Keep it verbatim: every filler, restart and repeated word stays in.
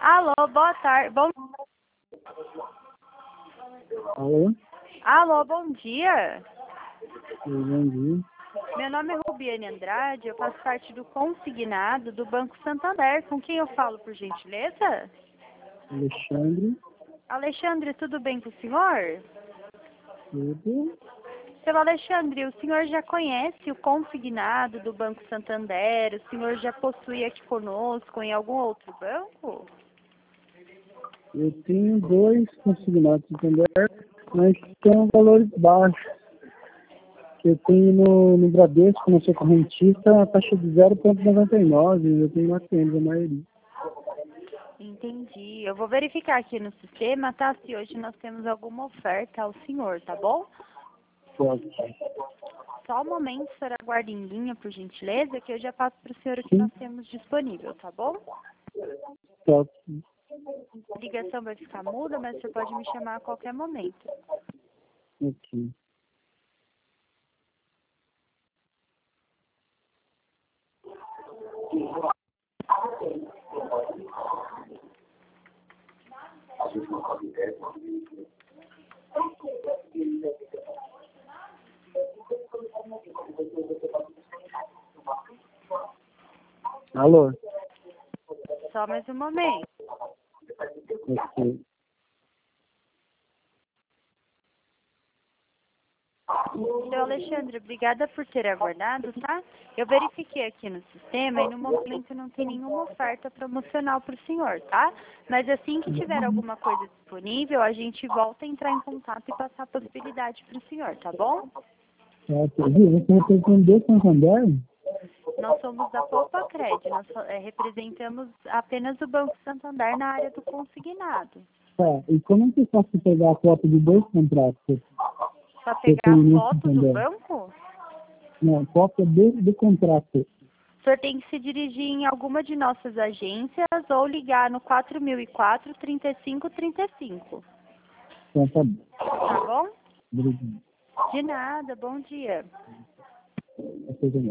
Alô, boa tarde. Bom... Alô? Alô, bom dia. Bom dia. Meu nome é Rubiane Andrade, eu faço parte do consignado do Banco Santander. Com quem eu falo, por gentileza? Alexandre. Alexandre, tudo bem com o senhor? Tudo. Seu Alexandre, o senhor já conhece o consignado do Banco Santander? O senhor já possui aqui conosco em algum outro banco? Eu tenho dois consignados de Santander, mas são valores baixos. Que eu tenho no, no Bradesco, no seu correntista, a taxa de zero vírgula noventa e nove. Eu tenho lá temos a maioria. Entendi. Eu vou verificar aqui no sistema, tá? Se hoje nós temos alguma oferta ao senhor, tá bom? Pode. Só um momento, senhora, aguarde em linha, por gentileza, que eu já passo para o senhor o que nós temos disponível, tá bom? Pode. A ligação vai ficar muda, mas você pode me chamar a qualquer momento. Ok. Alô? Só mais um momento. Ok. Seu Alexandre, obrigada por ter aguardado, tá? Eu verifiquei aqui no sistema e no momento não tem nenhuma oferta promocional para o senhor, tá? Mas assim que tiver alguma coisa disponível, a gente volta a entrar em contato e passar a possibilidade para o senhor, tá bom? Ok. Viu? Você representa Santander? Nós somos da Poupa Cred, nós é, representamos apenas o Banco Santander na área do consignado. Tá. E como é que eu posso pegar a foto de dois contratos? Para Eu pegar tenho a no foto do Santander. banco, Não, cópia do, do contrato. o senhor tem que se dirigir em alguma de nossas agências ou ligar no quatro mil e quatro, trinta e cinco, trinta e cinco. Então tá bom. Tá bom? Obrigado. De nada, bom dia. Até